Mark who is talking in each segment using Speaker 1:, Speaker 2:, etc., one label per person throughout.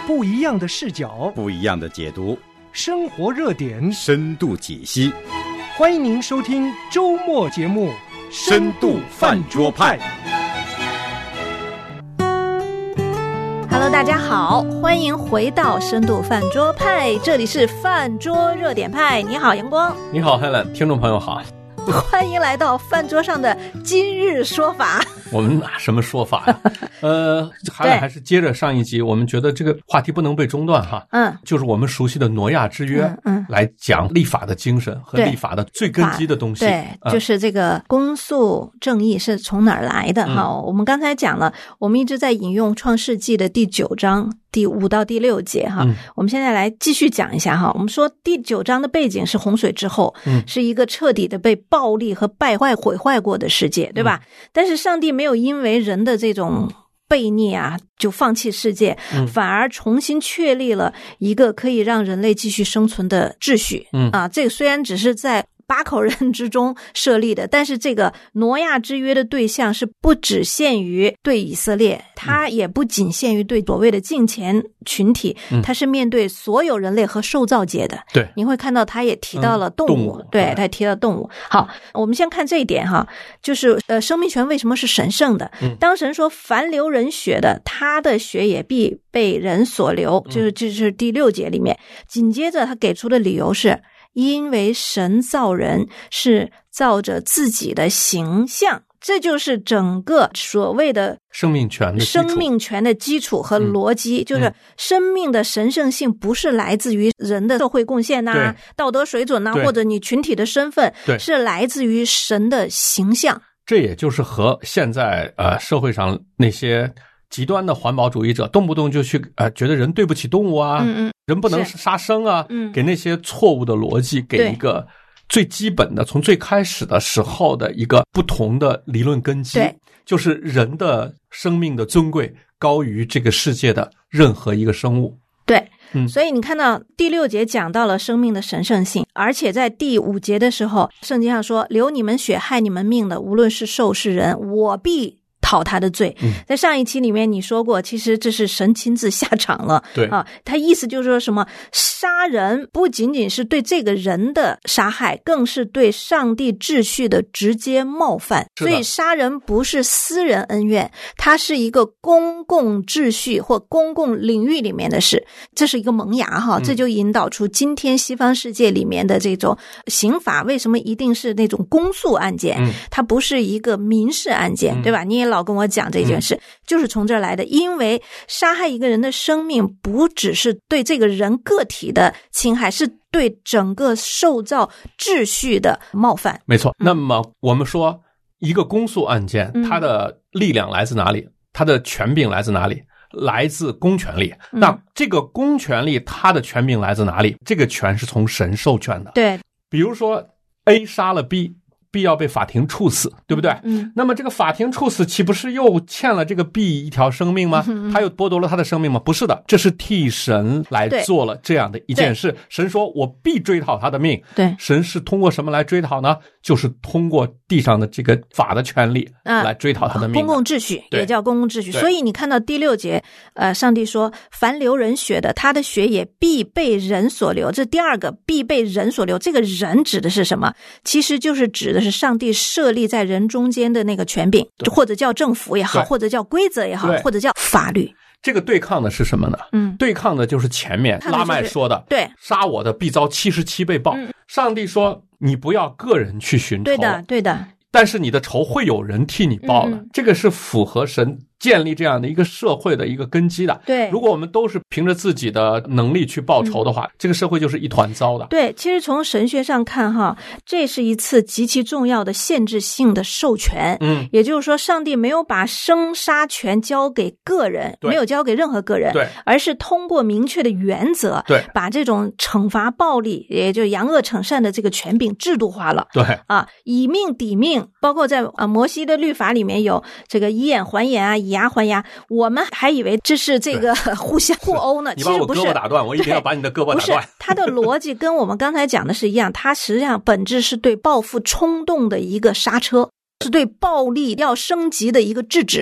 Speaker 1: 不一样的视角，
Speaker 2: 不一样的解读，
Speaker 1: 生活热点，
Speaker 2: 深度解析。
Speaker 1: 欢迎您收听周末节目《
Speaker 2: 深度饭桌派》。
Speaker 3: Hello， 大家好，欢迎回到深度饭桌派，这里是饭桌热点派。你好，阳光。
Speaker 4: 你好 Helen， 听众朋友好。
Speaker 3: 欢迎来到饭桌上的今日说法。
Speaker 4: 我们拿什么说法呀？还是接着上一集，我们觉得这个话题不能被中断哈。就是我们熟悉的挪亚之约，来讲立法的精神和立法的最根基的东西。
Speaker 3: 对，就是这个公诉正义是从哪儿来的哈？我们刚才讲了，我们一直在引用创世纪的第9章第5到第6节哈。我们现在来继续讲一下哈。我们说第9章的背景是洪水之后，是一个彻底的被暴力和败坏毁坏过的世界，对吧？但是上帝没有因为人的这种悖逆啊就放弃世界，反而重新确立了一个可以让人类继续生存的秩序。这个虽然只是在8口人之中设立的，但是这个挪亚之约的对象是不只限于对以色列，它也不仅限于对所谓的敬虔群体，它是面对所有人类和受造界的。
Speaker 4: 对，
Speaker 3: 你会看到他也提到了动物，对，他也提到动物。好，我们先看这一点哈，就是生命权为什么是神圣的？当神说凡流人血的，他的血也必被人所流，就是第6节里面，紧接着他给出的理由是因为神造人是照着自己的形象，这就是整个所谓的
Speaker 4: 生命权的
Speaker 3: 基础和逻辑，就是生命的神圣性不是来自于人的社会贡献呐、道德水准呐、或者你群体的身份，是来自于神的形象。
Speaker 4: 这也就是和现在社会上那些极端的环保主义者动不动就去觉得人对不起动物啊，人不能杀生啊，给那些错误的逻辑给一个最基本的从最开始的时候的一个不同的理论根基，就是人的生命的尊贵高于这个世界的任何一个生物。
Speaker 3: 对，所以你看到第6节讲到了生命的神圣性，而且在第5节的时候，圣经上说流你们血害你们命的，无论是兽是人，我必讨他的罪。在上一期里面你说过，其实这是神亲自下场了。
Speaker 4: 对
Speaker 3: 啊，他意思就是说什么，杀人不仅仅是对这个人的杀害，更是对上帝秩序的直接冒犯。所以杀人不是私人恩怨，它是一个公共秩序或公共领域里面的事，这是一个萌芽哈。这就引导出今天西方世界里面的这种刑法为什么一定是那种公诉案件，它不是一个民事案件，对吧？你也老跟我讲这件事，就是从这儿来的。因为杀害一个人的生命不只是对这个人个体的侵害，是对整个受造秩序的冒犯。
Speaker 4: 没错。那么我们说一个公诉案件，它的力量来自哪里？它的权柄来自哪里？来自公权力。那这个公权力它的权柄来自哪里？这个权是从神授权的。
Speaker 3: 对，
Speaker 4: 比如说 A 杀了 B，必要被法庭处死，对不对？那么这个法庭处死岂不是又欠了这个 B 一条生命吗？他又剥夺了他的生命吗？不是的，这是替神来做了这样的一件事。神说我必追讨他的命。对，神是通过什么来追讨呢？就是通过地上的这个法的权利来追讨他的命。
Speaker 3: 公共秩序也叫公共秩序。所以你看到第6节上帝说凡流人血的，他的血也必被人所流。这第2个必被人所流，这个人指的是什么？其实就是指的是上帝设立在人中间的那个权柄，或者叫政府也好，或者叫规则也好，或者叫法律。
Speaker 4: 这个对抗的是什么呢？对抗的就是前面拉麦说的，对，杀我的必遭77倍报。上帝说你不要个人去寻仇，
Speaker 3: 对的，
Speaker 4: 但是你的仇会有人替你报的。这个是符合神建立这样的一个社会的一个根基的。
Speaker 3: 对，
Speaker 4: 如果我们都是凭着自己的能力去报仇的话，这个社会就是一团糟的。
Speaker 3: 对，其实从神学上看哈，这是一次极其重要的限制性的授权。也就是说上帝没有把生杀权交给个人，没有交给任何个人，而是通过明确的原则，把这种惩罚暴力，也就是扬恶惩善的这个权柄制度化了。
Speaker 4: 对
Speaker 3: 啊，以命抵命，包括在摩西的律法里面有这个以眼还眼啊，以牙还牙，我们还以为这是这个互相互殴呢，其实不是。
Speaker 4: 你把我胳膊打断，我一定要把你的胳膊打断。
Speaker 3: 不是，它的逻辑跟我们刚才讲的是一样，它实际上本质是对报复冲动的一个刹车，是对暴力要升级的一个制止。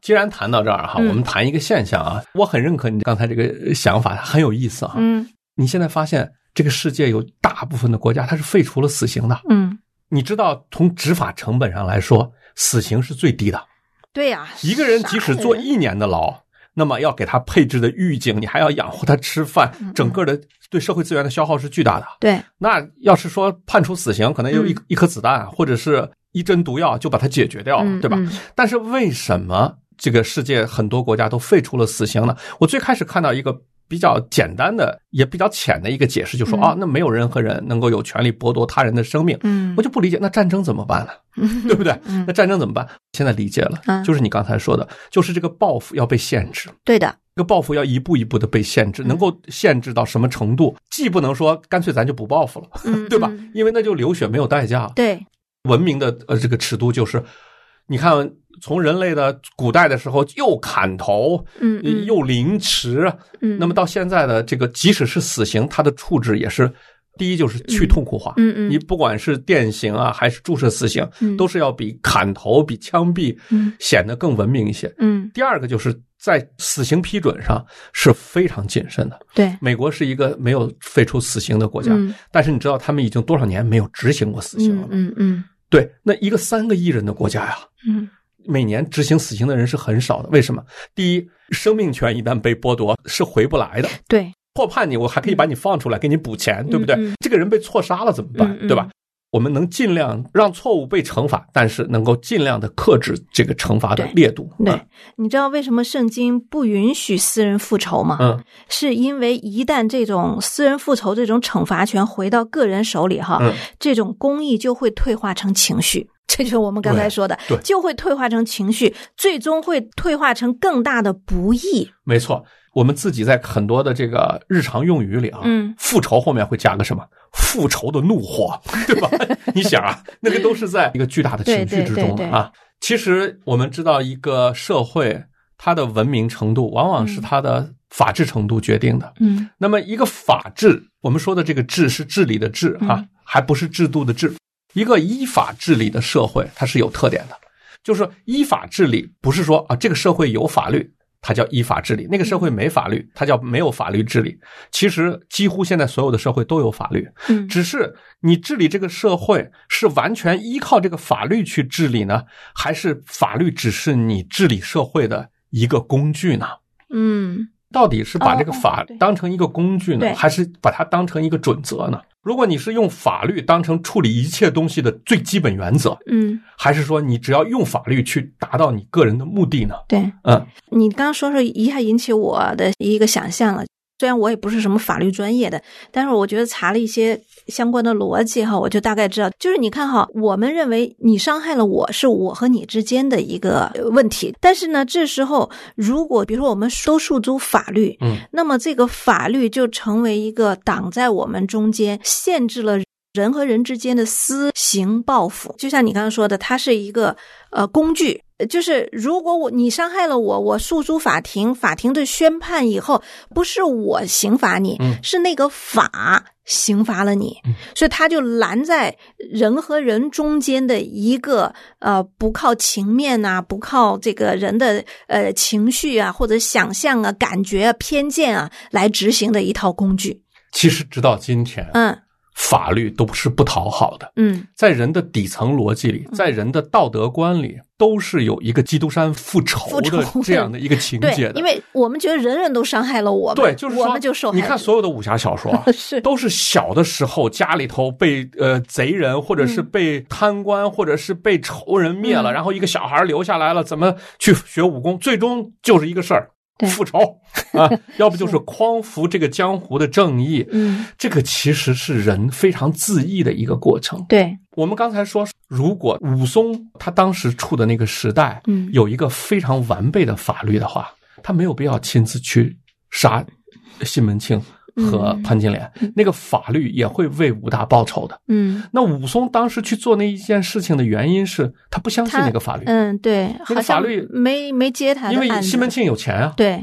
Speaker 4: 既然谈到这儿哈，我们谈一个现象啊，我很认可你刚才这个想法，它很有意思哈。你现在发现这个世界有大部分的国家它是废除了死刑的。你知道从执法成本上来说，死刑是最低的。
Speaker 3: 对呀，
Speaker 4: 一个人即使坐1年的牢，那么要给他配置的狱警，你还要养活他吃饭，整个的对社会资源的消耗是巨大的。
Speaker 3: 对，
Speaker 4: 那要是说判处死刑，可能有一颗子弹，或者是一针毒药就把它解决掉了，对吧？但是为什么这个世界很多国家都废除了死刑呢？我最开始看到一个比较简单的也比较浅的一个解释，就说那没有任何人能够有权利剥夺他人的生命。我就不理解，那战争怎么办呢？对不对？那战争怎么办？现在理解了，就是你刚才说的，就是这个报复要被限制。
Speaker 3: 对的，
Speaker 4: 这个报复要一步一步的被限制，能够限制到什么程度？既不能说干脆咱就不报复了，对吧？因为那就流血没有代价。
Speaker 3: 对，
Speaker 4: 文明的这个尺度就是，你看从人类的古代的时候又砍头，又凌迟，那么到现在的这个即使是死刑，它的处置也是。第一就是去痛苦化，你不管是电刑啊还是注射死刑，都是要比砍头比枪毙显得更文明一些。第二个就是在死刑批准上是非常谨慎的。
Speaker 3: 对，
Speaker 4: 美国是一个没有废除死刑的国家，但是你知道他们已经多少年没有执行过死刑了？对，那一个3个亿人的国家呀，每年执行死刑的人是很少的。为什么？第一，生命权一旦被剥夺是回不来的。
Speaker 3: 对。
Speaker 4: 错判你，我还可以把你放出来给你补钱，对不对？这个人被错杀了怎么办？对吧？我们能尽量让错误被惩罚，但是能够尽量的克制这个惩罚的烈度。
Speaker 3: 对，你知道为什么圣经不允许私人复仇吗？是因为一旦这种私人复仇这种惩罚权回到个人手里哈，这种公义就会退化成情绪。这就是我们刚才说的，就会退化成情绪，最终会退化成更大的不义。
Speaker 4: 没错，我们自己在很多的这个日常用语里啊，复仇后面会加个什么？复仇的怒火，对吧？你想啊，那个都是在一个巨大的情绪之中的啊。其实我们知道，一个社会它的文明程度，往往是它的法治程度决定的。那么一个法治，我们说的这个治是治理的治啊，还不是制度的治。一个依法治理的社会，它是有特点的，就是依法治理不是说这个社会有法律，它叫依法治理，那个社会没法律，它叫没有法律治理。其实几乎现在所有的社会都有法律，只是你治理这个社会是完全依靠这个法律去治理呢，还是法律只是你治理社会的一个工具呢？到底是把这个法当成一个工具呢，还是把它当成一个准则呢？如果你是用法律当成处理一切东西的最基本原则，还是说你只要用法律去达到你个人的目的呢？
Speaker 3: 对，你刚刚说一下引起我的一个想象了。虽然我也不是什么法律专业的，但是我觉得查了一些相关的逻辑哈，我就大概知道，就是你看哈，我们认为你伤害了我是我和你之间的一个问题，但是呢，这时候如果比如说我们都诉诸法律，那么这个法律就成为一个挡在我们中间，限制了人和人之间的私刑报复。就像你刚刚说的，它是一个工具。就是如果你伤害了我诉诸法庭，法庭的宣判以后，不是我刑罚你，是那个法刑罚了你，所以他就拦在人和人中间的一个不靠情面啊，不靠这个人的情绪啊或者想象啊、感觉啊、偏见啊来执行的一套工具。
Speaker 4: 其实直到今天，法律都是不讨好的。在人的底层逻辑里，在人的道德观里，都是有一个基督山复仇的这样的一个情节的。
Speaker 3: 对，因为我们觉得人人都伤害了我们，
Speaker 4: 对，就是说
Speaker 3: 我们就受害。
Speaker 4: 你看所有的武侠小说都是小的时候家里头被贼人或者是被贪官或者是被仇人灭了，然后一个小孩留下来了，怎么去学武功，最终就是一个事儿。复仇啊，要不就是匡扶这个江湖的正义。这个其实是人非常自意的一个过程。
Speaker 3: 对，
Speaker 4: 我们刚才说，如果武松他当时处的那个时代，有一个非常完备的法律的话，他没有必要亲自去杀西门庆和潘金莲，那个法律也会为武大报仇的。那武松当时去做那一件事情的原因是他不相信那个法律。
Speaker 3: 对，
Speaker 4: 那个法律
Speaker 3: 没接他的案子，
Speaker 4: 因为西门庆有钱啊。
Speaker 3: 对，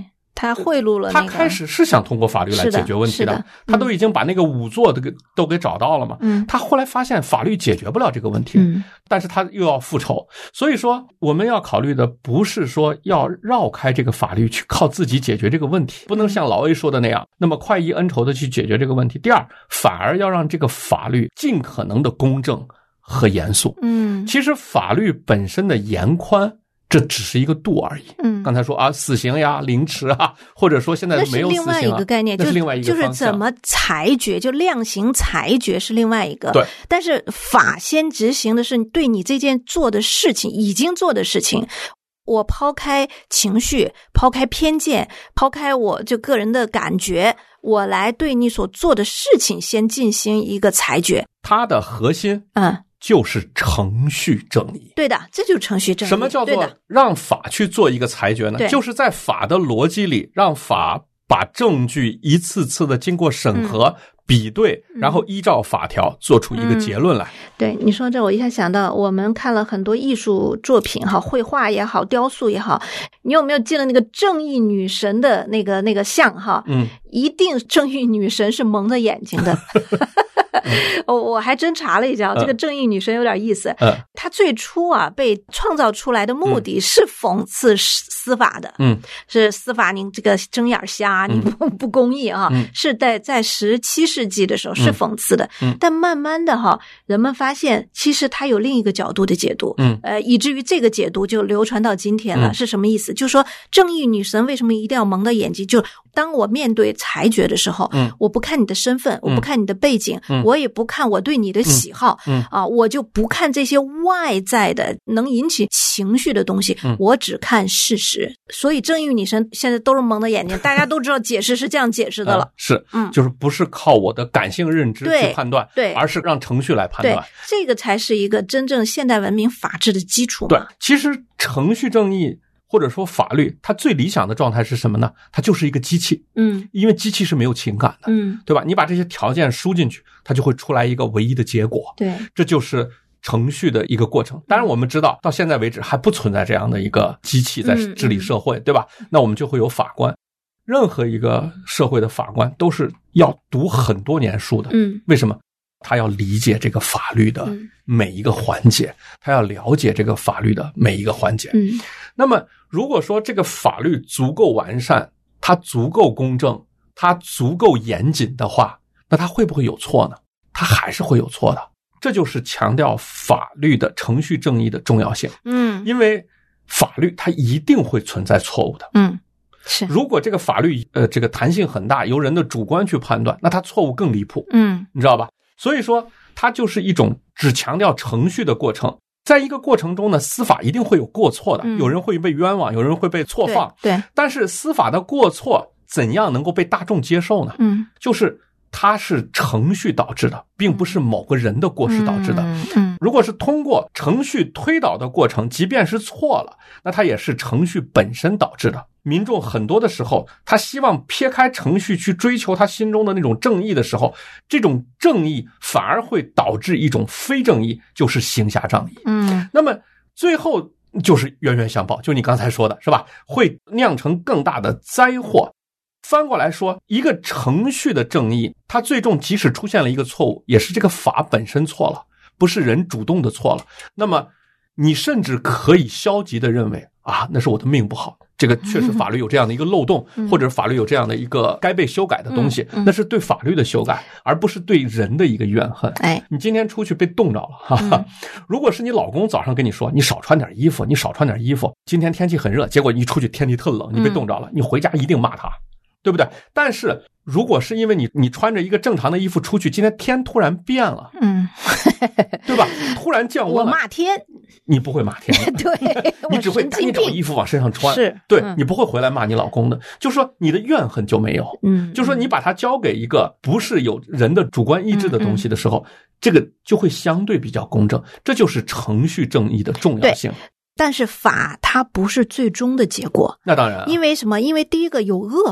Speaker 3: 他贿赂了
Speaker 4: 他开始是想通过法律来解决问题的，他都已经把那个仵作都给找到了嘛。他后来发现法律解决不了这个问题，但是他又要复仇，所以说我们要考虑的不是说要绕开这个法律去靠自己解决这个问题，不能像老 A 说的那样那么快意恩仇的去解决这个问题。第二，反而要让这个法律尽可能的公正和严肃。其实法律本身的严宽这只是一个度而已。刚才说啊，死刑呀、凌迟啊，或者说现在没有死刑啊，
Speaker 3: 那是另外一个概念，
Speaker 4: 那是另外一个方向，
Speaker 3: 就是怎么裁决，就量刑裁决是另外一个。
Speaker 4: 对，
Speaker 3: 但是法先执行的是对你这件做的事情，已经做的事情。我抛开情绪，抛开偏见，抛开我就个人的感觉，我来对你所做的事情先进行一个裁决。
Speaker 4: 它的核心就是程序正义。
Speaker 3: 对的，这就是程序正义。
Speaker 4: 什么叫做让法去做一个裁决呢？就是在法的逻辑里，让法把证据一次次的经过审核、比对，然后依照法条做出一个结论来。
Speaker 3: 对，你说这我一下想到，我们看了很多艺术作品哈，绘画也好，雕塑也好，你有没有记得那个正义女神的那个像哈？一定正义女神是蒙着眼睛的。我还真查了一下，这个正义女神有点意思。她最初啊被创造出来的目的是讽刺司法的，是司法你这个睁眼瞎，你不公义啊，是在17世纪的时候是讽刺的。但慢慢的哈，人们发现其实它有另一个角度的解读，以至于这个解读就流传到今天了。是什么意思？就是说正义女神为什么一定要蒙着眼睛？就当我面对裁决的时候，我不看你的身份，我不看你的背景，我也不看我对你的喜好，我就不看这些外在的能引起情绪的东西，我只看事实。所以正义女神现在都是蒙着眼睛，大家都知道解释是这样解释的了。
Speaker 4: 就是不是靠我的感性认知去判断，
Speaker 3: 对，
Speaker 4: 而是让程序来判断。
Speaker 3: 对，这个才是一个真正现代文明法治的基础嘛。
Speaker 4: 对，其实程序正义或者说法律，它最理想的状态是什么呢？它就是一个机器，因为机器是没有情感的，对吧？你把这些条件输进去，它就会出来一个唯一的结果，
Speaker 3: 对，
Speaker 4: 这就是程序的一个过程。当然我们知道到现在为止还不存在这样的一个机器在治理社会，对吧？那我们就会有法官，任何一个社会的法官都是要读很多年书的，为什么？他要理解这个法律的每一个环节，他要了解这个法律的每一个环节。那么如果说这个法律足够完善，它足够公正，它足够严谨的话，那它会不会有错呢？它还是会有错的。这就是强调法律的程序正义的重要性。因为法律它一定会存在错误的。
Speaker 3: 是。
Speaker 4: 如果这个法律这个弹性很大，由人的主观去判断，那它错误更离谱。你知道吧？所以说它就是一种只强调程序的过程。在一个过程中呢，司法一定会有过错的，有人会被冤枉，有人会被错放。
Speaker 3: 对。
Speaker 4: 但是司法的过错怎样能够被大众接受呢？就是它是程序导致的，并不是某个人的过失导致的。如果是通过程序推导的过程，即便是错了，那它也是程序本身导致的。民众很多的时候，他希望撇开程序去追求他心中的那种正义的时候，这种正义反而会导致一种非正义，就是行侠仗义。那么最后就是冤冤相报，就你刚才说的是吧？会酿成更大的灾祸。翻过来说，一个程序的正义，它最终即使出现了一个错误，也是这个法本身错了，不是人主动的错了。那么你甚至可以消极的认为啊，那是我的命不好，这个确实法律有这样的一个漏洞，或者法律有这样的一个该被修改的东西，那是对法律的修改，而不是对人的一个怨恨。你今天出去被冻着了，哈哈。如果是你老公早上跟你说你少穿点衣服，你少穿点衣服，今天天气很热，结果一出去天气特冷，你被冻着了，你回家一定骂他，对不对？但是如果是因为你穿着一个正常的衣服出去，今天天突然变了，对吧？突然降温了，
Speaker 3: 我骂天，
Speaker 4: 你不会骂天的，
Speaker 3: 对，
Speaker 4: 你只会赶紧找衣服往身上穿，
Speaker 3: 是，
Speaker 4: 对，你不会回来骂你老公的，就说你的怨恨就没有，就说你把它交给一个不是有人的主观意志的东西的时候，这个就会相对比较公正，这就是程序正义的重要性。
Speaker 3: 但是法它不是最终的结果，
Speaker 4: 那当然，
Speaker 3: 因为什么？因为第一个有恶法。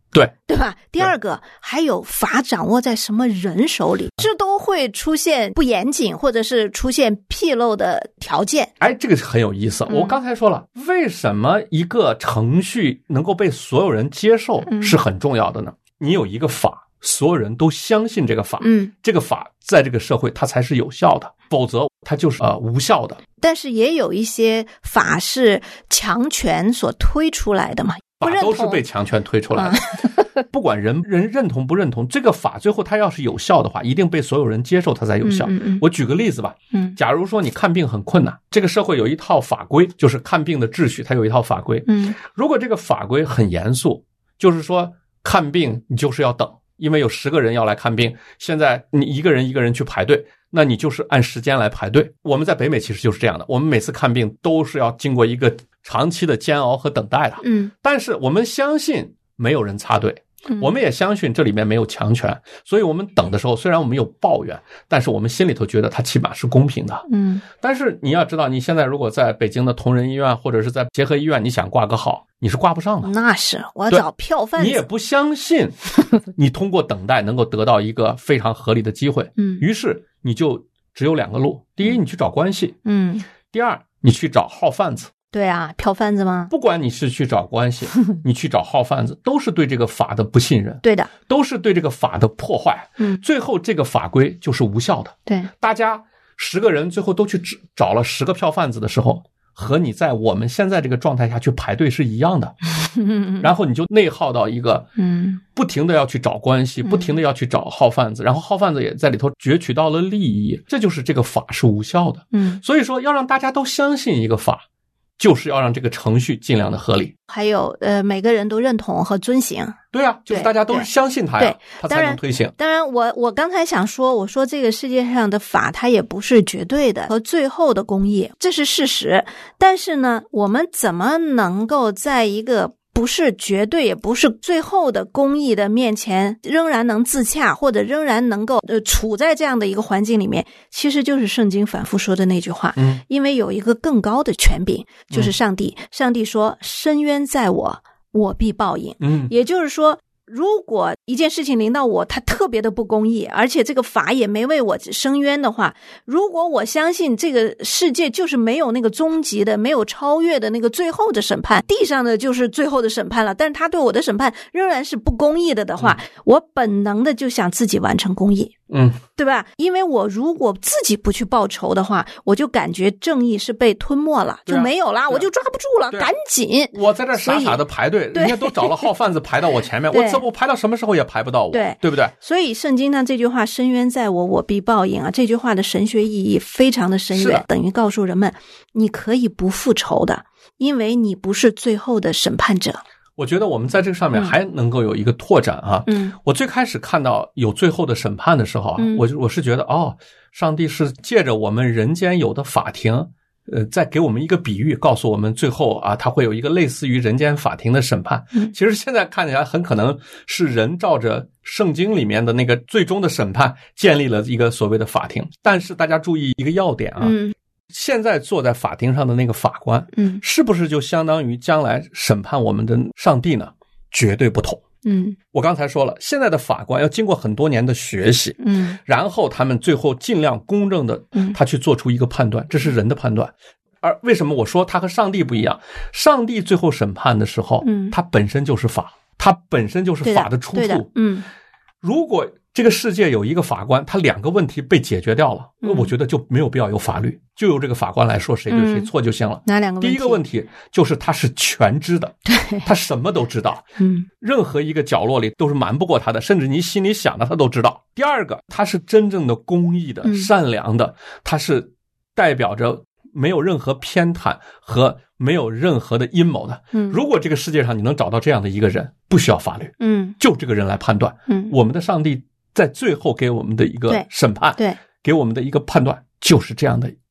Speaker 3: 对吧？第二个，还有法掌握在什么人手里，这都会出现不严谨或者是出现纰漏的条件。
Speaker 4: 这个很有意思。我刚才说了，为什么一个程序能够被所有人接受是很重要的呢？你有一个法，所有人都相信这个法，这个法在这个社会它才是有效的，否则它就是无效的。
Speaker 3: 但是也有一些法是强权所推出来的嘛，
Speaker 4: 法都是被强权推出来的，不管人认同不认同，这个法最后它要是有效的话，一定被所有人接受它才有效。我举个例子吧，假如说你看病很困难，这个社会有一套法规，就是看病的秩序，它有一套法规。如果这个法规很严肃，就是说看病你就是要等，因为有10个人要来看病，现在你一个人去排队，那你就是按时间来排队。我们在北美其实就是这样的，我们每次看病都是要经过一个长期的煎熬和等待的。但是我们相信没有人插队，我们也相信这里面没有强权，所以我们等的时候虽然我们有抱怨，但是我们心里头觉得它起码是公平的。但是你要知道，你现在如果在北京的同仁医院或者是在协和医院，你想挂个号，你是挂不上的。
Speaker 3: 那是，我要找票贩子。
Speaker 4: 你也不相信你通过等待能够得到一个非常合理的机会。于是你就只有2个路，第一你去找关系，第二你去找号贩子。
Speaker 3: 对啊，票贩子吗？
Speaker 4: 不管你是去找关系你去找号贩子，都是对这个法的不信任。
Speaker 3: 对的，
Speaker 4: 都是对这个法的破坏。最后这个法规就是无效的。
Speaker 3: 对，
Speaker 4: 大家10个人最后都去找了10个票贩子的时候，和你在我们现在这个状态下去排队是一样的。然后你就内耗到一个不停的要去找关系，不停的要去找号贩子，然后号贩子也在里头攫取到了利益，这就是这个法是无效的。所以说要让大家都相信一个法，就是要让这个程序尽量的合理，
Speaker 3: 还有每个人都认同和遵行。
Speaker 4: 对啊，就是大家都相信它呀，它才能推行。
Speaker 3: 当然我刚才想说，我说这个世界上的法它也不是绝对的和最后的公义，这是事实。但是呢，我们怎么能够在一个不是绝对也不是最后的公义的面前仍然能自洽，或者仍然能够处在这样的一个环境里面，其实就是圣经反复说的那句话。因为有一个更高的权柄，就是上帝。上帝说深渊在我，我必报应。也就是说，如果一件事情临到我，它特别的不公义，而且这个法也没为我伸冤的话，如果我相信这个世界就是没有那个终极的、没有超越的那个最后的审判，地上的就是最后的审判了，但是他对我的审判仍然是不公义的话，我本能的就想自己完成公义。对吧？因为我如果自己不去报仇的话，我就感觉正义是被吞没了，就没有了，我就抓不住了，赶紧。
Speaker 4: 我在这傻傻的排队，人家都找了号贩子排到我前面，我排到什么时候也排不到我，对不对？
Speaker 3: 所以圣经呢这句话深渊在我，我必报应啊，这句话的神学意义非常的深远，等于告诉人们你可以不复仇的，因为你不是最后的审判者。
Speaker 4: 我觉得我们在这个上面还能够有一个拓展啊。我最开始看到有最后的审判的时候啊，我是觉得上帝是借着我们人间有的法庭，再给我们一个比喻，告诉我们最后啊，他会有一个类似于人间法庭的审判。其实现在看起来很可能是人照着圣经里面的那个最终的审判建立了一个所谓的法庭。但是大家注意一个要点啊。现在坐在法庭上的那个法官，是不是就相当于将来审判我们的上帝呢？绝对不同。我刚才说了，现在的法官要经过很多年的学习，然后他们最后尽量公正的，他去做出一个判断，这是人的判断。而为什么我说他和上帝不一样？上帝最后审判的时候，他本身就是法，他本身就是法的出处。如果这个世界有一个法官，他2个问题被解决掉了，我觉得就没有必要有法律，就由这个法官来说谁对谁错就行了。
Speaker 3: 哪2个问题？
Speaker 4: 第一个问题就是他是全知的，他什么都知道，任何一个角落里都是瞒不过他的，甚至你心里想的他都知道。第二个，他是真正的公义的、善良的，他是代表着没有任何偏袒和没有任何的阴谋的。如果这个世界上你能找到这样的一个人，不需要法律，就这个人来判断。我们的上帝在最后给我们的一个审判，给我们的一个判断就是这样的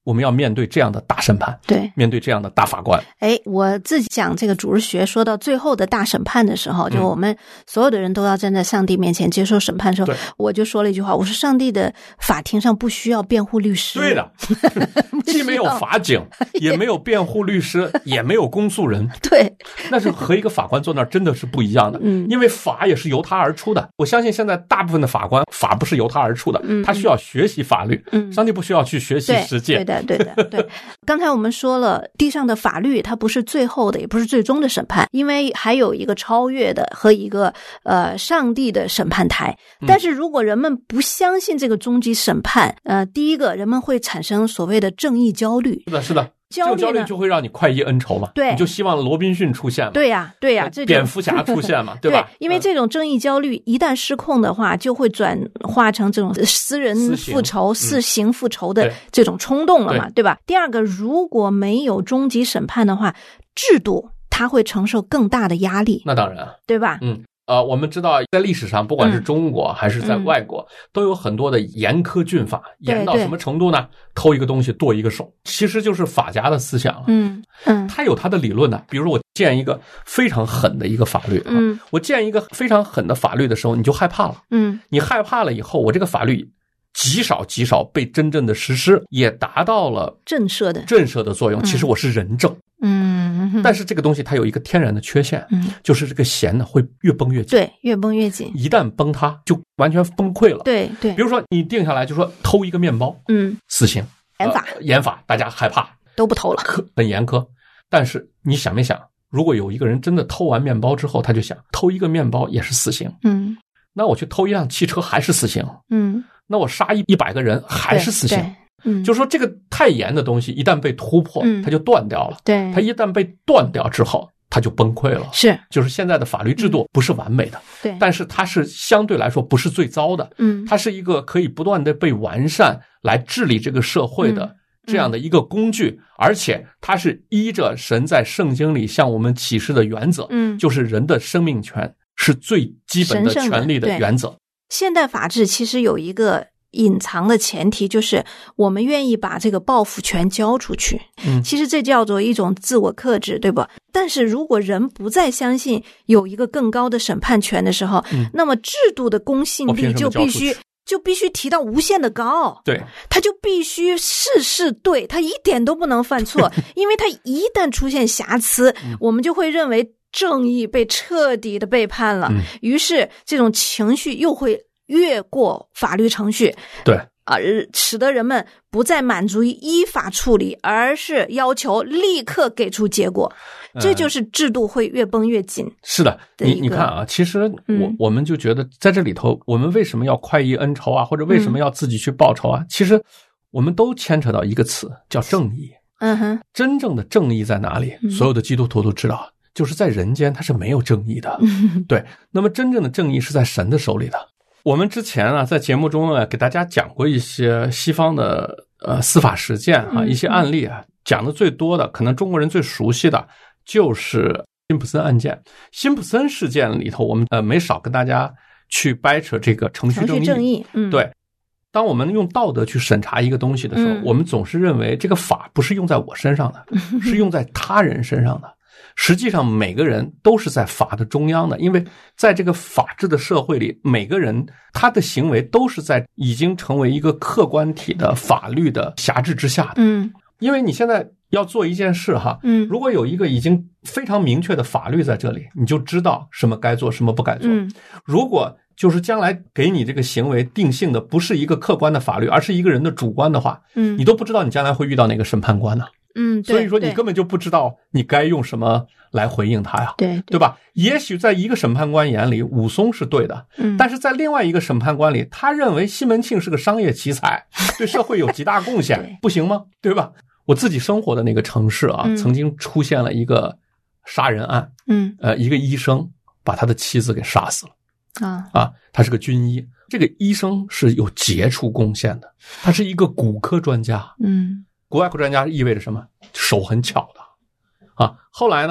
Speaker 4: 我们要面对这样的大审判，
Speaker 3: 对，
Speaker 4: 面对这样的大法官。
Speaker 3: 我自己讲这个主日学说到最后的大审判的时候，就我们所有的人都要站在上帝面前接受审判的时候，我就说了一句话，我说上帝的法庭上不需要辩护律师。
Speaker 4: 对的，既没有法警，也没有辩护律师，也没有公诉人。
Speaker 3: 对，
Speaker 4: 那是和一个法官坐那儿真的是不一样的。因为法也是由他而出的。我相信现在大部分的法官，法不是由他而出的，他需要学习法律。上帝不需要去学习实践。
Speaker 3: 对的。对，刚才我们说了，地上的法律它不是最后的，也不是最终的审判，因为还有一个超越的和一个上帝的审判台。但是如果人们不相信这个终极审判，第一个人们会产生所谓的正义焦虑。
Speaker 4: 是的。这种焦虑就会让你快意恩仇嘛，
Speaker 3: 对，
Speaker 4: 你就希望罗宾逊出现嘛，
Speaker 3: 对呀，这
Speaker 4: 蝙蝠侠出现嘛，对吧？
Speaker 3: 对，因为这种正义焦虑一旦失控的话，就会转化成这种私人复仇、私刑复仇的这种冲动了嘛，对吧？第二个，如果没有终极审判的话，制度它会承受更大的压力，
Speaker 4: 那当然，
Speaker 3: 对吧？
Speaker 4: 我们知道在历史上，不管是中国还是在外国，都有很多的严苛峻法，严到什么程度呢？偷一个东西剁一个手，其实就是法家的思想了。他有他的理论的。比如说我建一个非常狠的一个法律，我建一个非常狠的法律的时候，你就害怕了。你害怕了以后，我这个法律极少被真正的实施，也达到了
Speaker 3: 震慑
Speaker 4: 的作用。其实我是仁政。但是这个东西它有一个天然的缺陷，就是这个弦呢会越绷越紧。
Speaker 3: 对，越绷越紧。
Speaker 4: 一旦崩它就完全崩溃了。
Speaker 3: 对。
Speaker 4: 比如说你定下来就说偷一个面包，死刑，严法，大家害怕，
Speaker 3: 都不偷了，
Speaker 4: 很严苛。但是你想没想，如果有一个人真的偷完面包之后，他就想偷一个面包也是死刑，那我去偷一辆汽车还是死刑，那我杀100个人还是死刑。就是说这个太严的东西一旦被突破，它就断掉了。
Speaker 3: 对，
Speaker 4: 它一旦被断掉之后，它就崩溃了。就是现在的法律制度不是完美的，
Speaker 3: 对，
Speaker 4: 但是它是相对来说不是最糟的。它是一个可以不断的被完善来治理这个社会的这样的一个工具，而且它是依着神在圣经里向我们启示的原则，就是人的生命权是最基本的权利的原则。
Speaker 3: 现代法治其实有一个隐藏的前提，就是我们愿意把这个报复权交出去。其实这叫做一种自我克制，对吧？但是如果人不再相信有一个更高的审判权的时候，那么制度的公信力就必须提到无限的高。
Speaker 4: 对，
Speaker 3: 他就必须事对，他一点都不能犯错，因为他一旦出现瑕疵，我们就会认为正义被彻底的背叛了。于是这种情绪又会越过法律程序，
Speaker 4: 对，
Speaker 3: 使得人们不再满足于依法处理，而是要求立刻给出结果。这就是制度会越绷越紧。
Speaker 4: 是的，你看啊，其实我们就觉得在这里头，我们为什么要快意恩仇啊，或者为什么要自己去报仇啊？其实我们都牵扯到一个词，叫正义。真正的正义在哪里？所有的基督徒都知道，就是在人间它是没有正义的。对，那么真正的正义是在神的手里的。我们之前啊，在节目中给大家讲过一些西方的司法实践啊，一些案例啊，讲的最多的，可能中国人最熟悉的就是辛普森案件。辛普森事件里头，我们没少跟大家去掰扯这个程序正义。对，当我们用道德去审查一个东西的时候，我们总是认为这个法不是用在我身上的，是用在他人身上的。实际上每个人都是在法的中央的，因为在这个法治的社会里，每个人他的行为都是在已经成为一个客观体的法律的辖制之下的。因为你现在要做一件事哈，如果有一个已经非常明确的法律在这里，你就知道什么该做，什么不该做。如果就是将来给你这个行为定性的不是一个客观的法律，而是一个人的主观的话，你都不知道你将来会遇到哪个审判官呢。所以说你根本就不知道你该用什么来回应他呀，对吧？也许在一个审判官眼里武松是对的，但是在另外一个审判官里，他认为西门庆是个商业奇才，对社会有极大贡献，不行吗？对吧？我自己生活的那个城市啊，曾经出现了一个杀人案，一个医生把他的妻子给杀死了，他是个军医，这个医生是有杰出贡献的，他是一个骨科专家，骨外科专家意味着什么？手很巧的后来呢，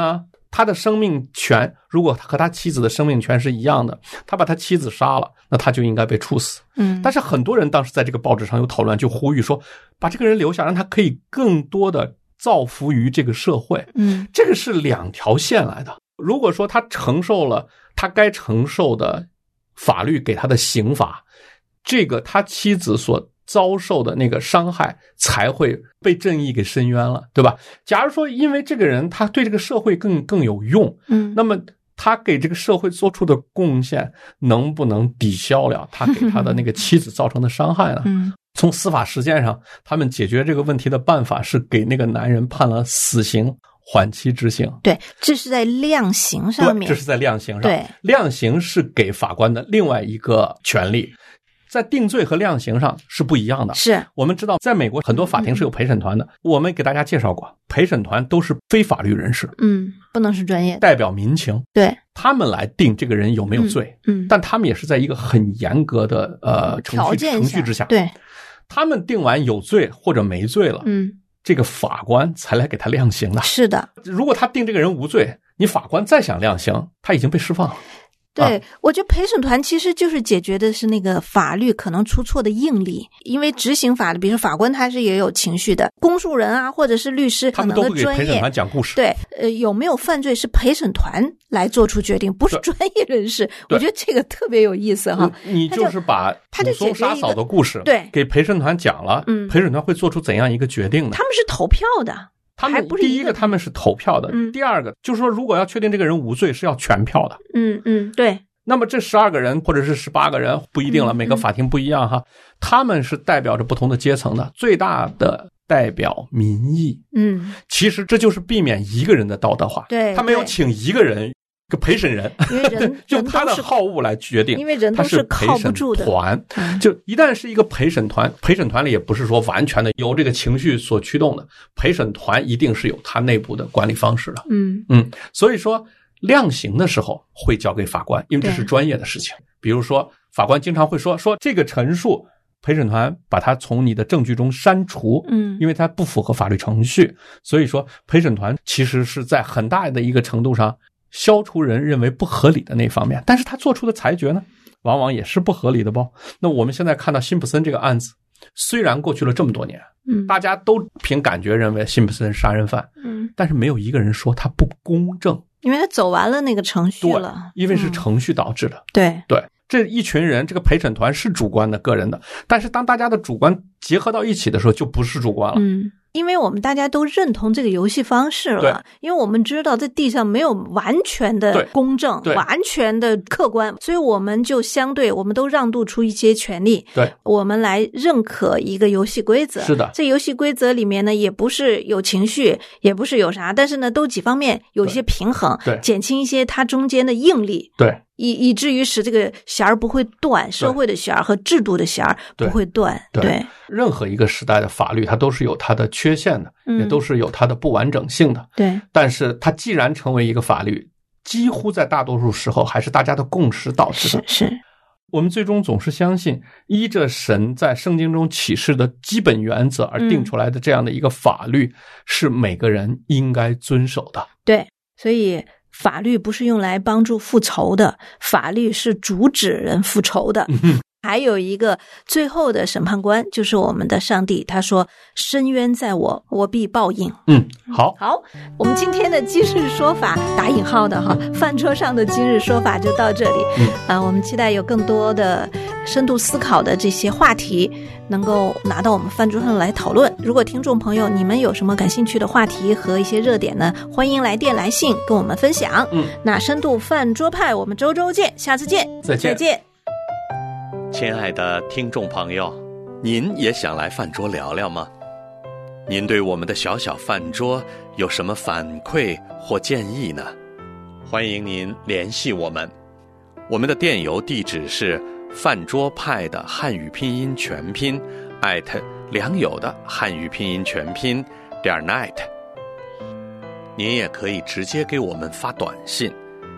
Speaker 4: 他的生命权如果和他妻子的生命权是一样的，他把他妻子杀了，那他就应该被处死。但是很多人当时在这个报纸上有讨论，就呼吁说把这个人留下，让他可以更多的造福于这个社会。这个是两条线来的。如果说他承受了他该承受的法律给他的刑罚，这个他妻子所遭受的那个伤害才会被正义给伸冤了，对吧？假如说因为这个人他对这个社会更有用，那么他给这个社会做出的贡献能不能抵消了他给他的那个妻子造成的伤害呢？从司法实践上，他们解决这个问题的办法是给那个男人判了死刑，缓期执行。
Speaker 3: 对，这是在量刑上面。
Speaker 4: 这是在量刑上。
Speaker 3: 对，
Speaker 4: 量刑是给法官的另外一个权利。在定罪和量刑上是不一样的。
Speaker 3: 是
Speaker 4: 我们知道在美国很多法庭是有陪审团的，我们给大家介绍过，陪审团都是非法律人士，
Speaker 3: 不能是专业的，
Speaker 4: 代表民情，
Speaker 3: 对，
Speaker 4: 他们来定这个人有没有罪，但他们也是在一个很严格的程序之下，
Speaker 3: 对，
Speaker 4: 他们定完有罪或者没罪了，这个法官才来给他量刑的。
Speaker 3: 是的，
Speaker 4: 如果他定这个人无罪，你法官再想量刑，他已经被释放了。
Speaker 3: 对，我觉得陪审团其实就是解决的是那个法律可能出错的应力，因为执行法的，比如说法官他是也有情绪的，公诉人啊或者是律师可能的专业，
Speaker 4: 他们都会给陪审团讲故事。
Speaker 3: 对，有没有犯罪是陪审团来做出决定，不是专业人士。我觉得这个特别有意思哈。
Speaker 4: 你就是把武松杀嫂的故事
Speaker 3: 对
Speaker 4: 给陪审团讲了，陪审团会做出怎样一个决定呢？
Speaker 3: 他们是投票的。
Speaker 4: 他们第一个他们是投票的，第二个就是说如果要确定这个人无罪是要全票的。
Speaker 3: 对。
Speaker 4: 那么这12个人或者是18个人不一定了，每个法庭不一样哈，他们是代表着不同的阶层的，最大的代表民意。其实这就是避免一个人的道德化。
Speaker 3: 对，
Speaker 4: 他没有请一个人个陪审人，
Speaker 3: 因为人
Speaker 4: 就他的好恶来决定，
Speaker 3: 因为人都是靠不住的。
Speaker 4: 就一旦是一个陪审团，陪审团里也不是说完全的由这个情绪所驱动的，陪审团一定是有他内部的管理方式的。所以说量刑的时候会交给法官，因为这是专业的事情。比如说法官经常会说这个陈述陪审团把它从你的证据中删除，因为它不符合法律程序。所以说陪审团其实是在很大的一个程度上消除人认为不合理的那方面，但是他做出的裁决呢往往也是不合理的吧。那我们现在看到辛普森这个案子，虽然过去了这么多年，大家都凭感觉认为辛普森杀人犯，但是没有一个人说他不公正，
Speaker 3: 因为他走完了那个程序了。
Speaker 4: 因为是程序导致的。
Speaker 3: 对，
Speaker 4: 这一群人，这个陪审团是主观的个人的，但是当大家的主观结合到一起的时候就不是主观了。
Speaker 3: 因为我们大家都认同这个游戏方式了，因为我们知道在地上没有完全的公正，完全的客观，所以我们就相对我们都让渡出一些权利，我们来认可一个游戏规则。
Speaker 4: 是的，
Speaker 3: 这游戏规则里面呢也不是有情绪，也不是有啥，但是呢都几方面有一些平衡，减轻一些它中间的应力，以至于使这个弦儿不会断，社会的弦儿和制度的弦儿不会断。对，
Speaker 4: 任何一个时代的法律它都是有它的缺陷的，也都是有它的不完整性的。
Speaker 3: 对，
Speaker 4: 但是它既然成为一个法律，几乎在大多数时候还是大家的共识导致的。
Speaker 3: 是
Speaker 4: 我们最终总是相信依着神在圣经中启示的基本原则而定出来的这样的一个法律，是每个人应该遵守的。
Speaker 3: 对，所以法律不是用来帮助复仇的，法律是阻止人复仇的。还有一个最后的审判官就是我们的上帝，他说深渊在我，我必报应。好，我们今天的今日说法打引号的哈，饭桌上的今日说法就到这里。我们期待有更多的深度思考的这些话题能够拿到我们饭桌上来讨论。如果听众朋友你们有什么感兴趣的话题和一些热点呢，欢迎来电来信跟我们分享。那深度饭桌派我们周见，下次见，
Speaker 4: 再见。
Speaker 2: 亲爱的听众朋友，您也想来饭桌聊聊吗？您对我们的小小饭桌有什么反馈或建议呢？欢迎您联系我们，我们的电邮地址是饭桌派的汉语拼音全拼良友的汉语拼音全拼.net。您也可以直接给我们发短信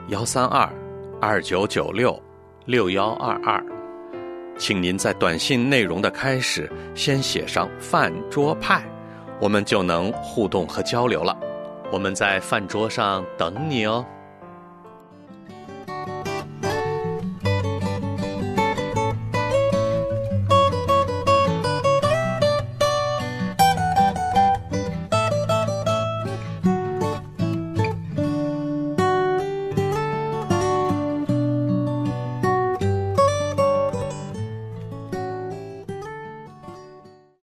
Speaker 2: 132-2996-6122，请您在短信内容的开始先写上饭桌派，我们就能互动和交流了。 我们在饭桌上等你哦。